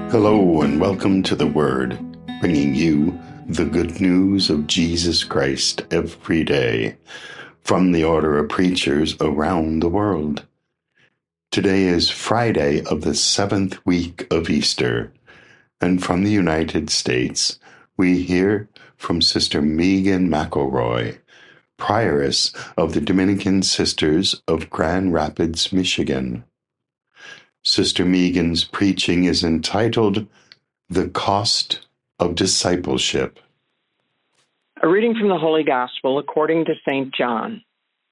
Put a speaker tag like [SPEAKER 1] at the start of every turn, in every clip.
[SPEAKER 1] Hello and welcome to The Word, bringing you the good news of Jesus Christ every day from the Order of Preachers around the world. Today is Friday of the 7th week of Easter, and from the United States we hear from Sister Megan McElroy, prioress of the Dominican Sisters of Grand Rapids, Michigan. Sister Megan's preaching is entitled The Cost of Discipleship.
[SPEAKER 2] A reading from the Holy Gospel according to St. John.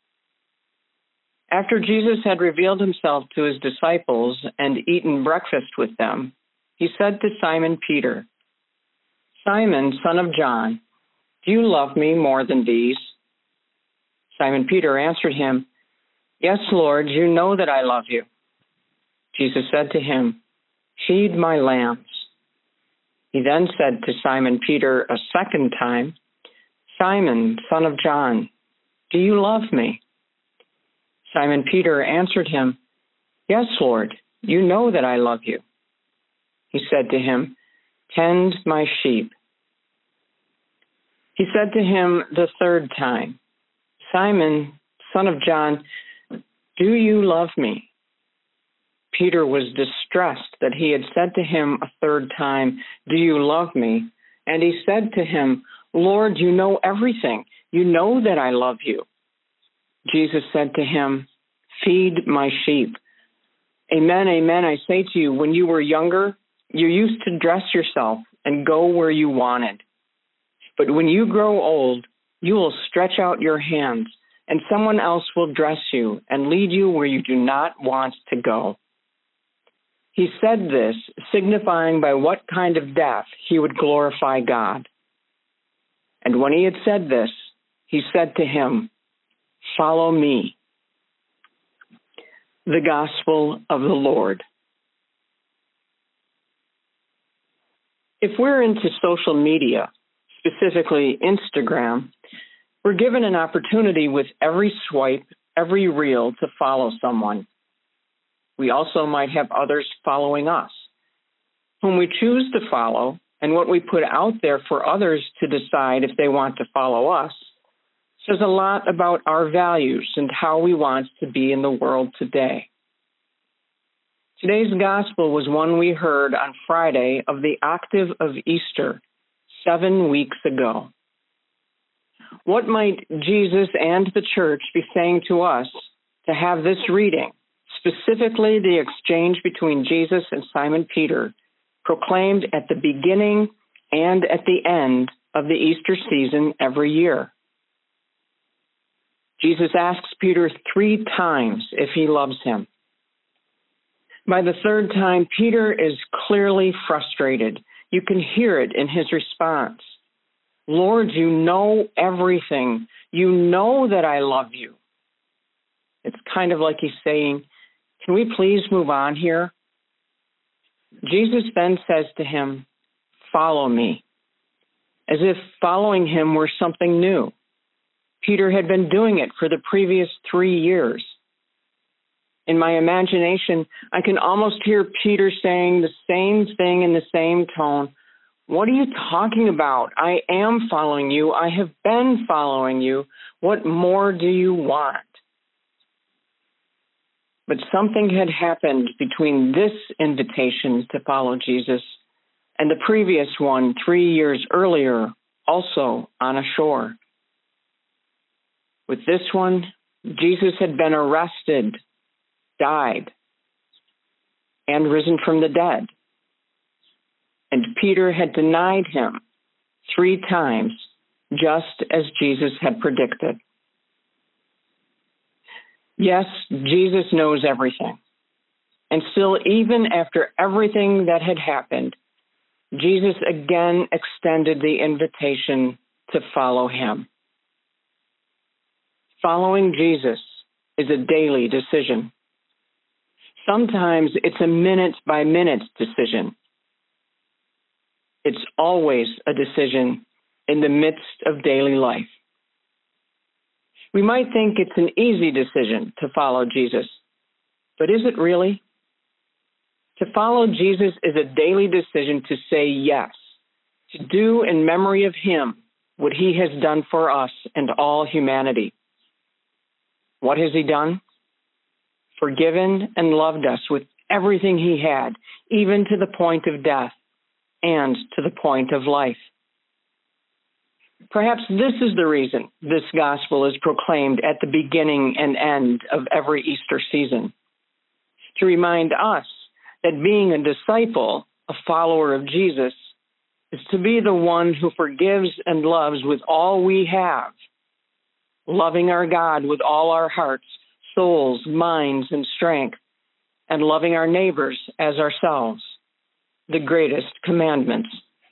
[SPEAKER 2] After Jesus had revealed himself to his disciples and eaten breakfast with them, he said to Simon Peter, "Simon, son of John, do you love me more than these?" Simon Peter answered him, "Yes, Lord, you know that I love you." Jesus said to him, "Feed my lambs." He then said to Simon Peter a second time, "Simon, son of John, do you love me?" Simon Peter answered him, "Yes, Lord, you know that I love you." He said to him, "Tend my sheep." He said to him the third time, "Simon, son of John, do you love me?" Peter was distressed that he had said to him a third time, "Do you love me?" And he said to him, "Lord, you know everything. You know that I love you." Jesus said to him, "Feed my sheep. Amen, amen, I say to you, when you were younger, you used to dress yourself and go where you wanted. But when you grow old, you will stretch out your hands, and someone else will dress you and lead you where you do not want to go." He said this, signifying by what kind of death he would glorify God. And when he had said this, he said to him, "Follow me." The Gospel of the Lord. If we're into social media, specifically Instagram, we're given an opportunity with every swipe, every reel to follow someone. We also might have others following us. Whom we choose to follow and what we put out there for others to decide if they want to follow us says a lot about our values and how we want to be in the world today. Today's gospel was one we heard on Friday of the octave of Easter, 7 weeks ago. What might Jesus and the church be saying to us to have this reading, specifically the exchange between Jesus and Simon Peter, proclaimed at the beginning and at the end of the Easter season every year? Jesus asks Peter 3 times if he loves him. By the third time, Peter is clearly frustrated. You can hear it in his response. "Lord, you know everything. You know that I love you." It's kind of like he's saying, "Can we please move on here?" Jesus then says to him, "Follow me," as if following him were something new. Peter had been doing it for the previous 3 years. In my imagination, I can almost hear Peter saying the same thing in the same tone. "What are you talking about? I am following you. I have been following you. What more do you want?" But something had happened between this invitation to follow Jesus and the previous one 3 years earlier, also on a shore. With this one, Jesus had been arrested, died, and risen from the dead. And Peter had denied him 3 times, just as Jesus had predicted. Yes, Jesus knows everything. And still, even after everything that had happened, Jesus again extended the invitation to follow him. Following Jesus is a daily decision. Sometimes it's a minute-by-minute decision. It's always a decision in the midst of daily life. We might think it's an easy decision to follow Jesus, but is it really? To follow Jesus is a daily decision to say yes, to do in memory of him what he has done for us and all humanity. What has he done? Forgiven and loved us with everything he had, even to the point of death and to the point of life. Perhaps this is the reason this gospel is proclaimed at the beginning and end of every Easter season, to remind us that being a disciple, a follower of Jesus, is to be the one who forgives and loves with all we have, loving our God with all our hearts, souls, minds, and strength, and loving our neighbors as ourselves, the greatest commandments.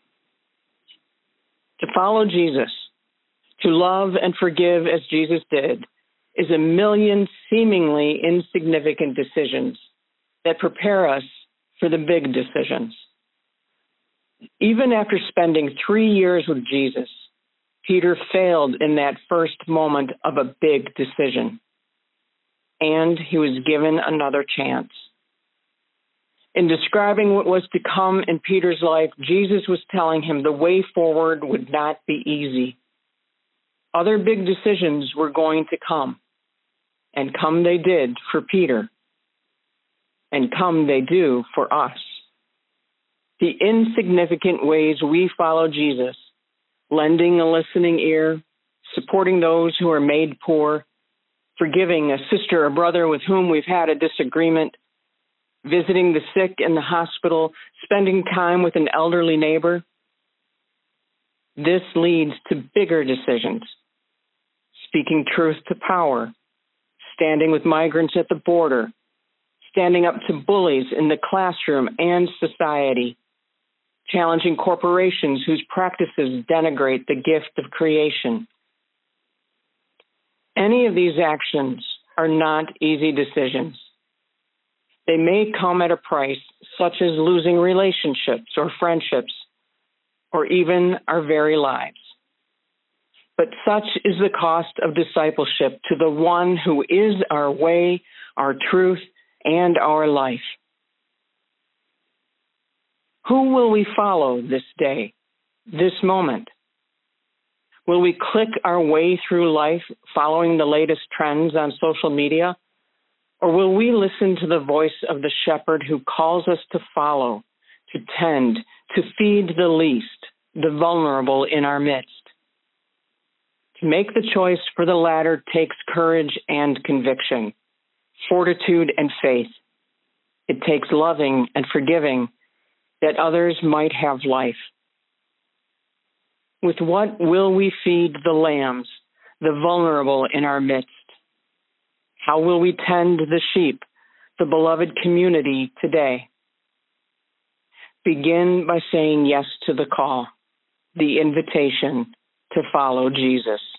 [SPEAKER 2] To follow Jesus, to love and forgive as Jesus did, is a million seemingly insignificant decisions that prepare us for the big decisions. Even after spending 3 years with Jesus, Peter failed in that first moment of a big decision, and he was given another chance. In describing what was to come in Peter's life, Jesus was telling him the way forward would not be easy. Other big decisions were going to come, and come they did for Peter, and come they do for us. The insignificant ways we follow Jesus, lending a listening ear, supporting those who are made poor, forgiving a sister or brother with whom we've had a disagreement, visiting the sick in the hospital, spending time with an elderly neighbor. This leads to bigger decisions. Speaking truth to power, standing with migrants at the border, standing up to bullies in the classroom and society, challenging corporations whose practices denigrate the gift of creation. Any of these actions are not easy decisions. They may come at a price, such as losing relationships or friendships, or even our very lives. But such is the cost of discipleship to the one who is our way, our truth, and our life. Who will we follow this day, this moment? Will we click our way through life following the latest trends on social media? Or will we listen to the voice of the shepherd who calls us to follow, to tend, to feed the least, the vulnerable in our midst? To make the choice for the latter takes courage and conviction, fortitude and faith. It takes loving and forgiving that others might have life. With what will we feed the lambs, the vulnerable in our midst? How will we tend the sheep, the beloved community today? Begin by saying yes to the call, the invitation to follow Jesus.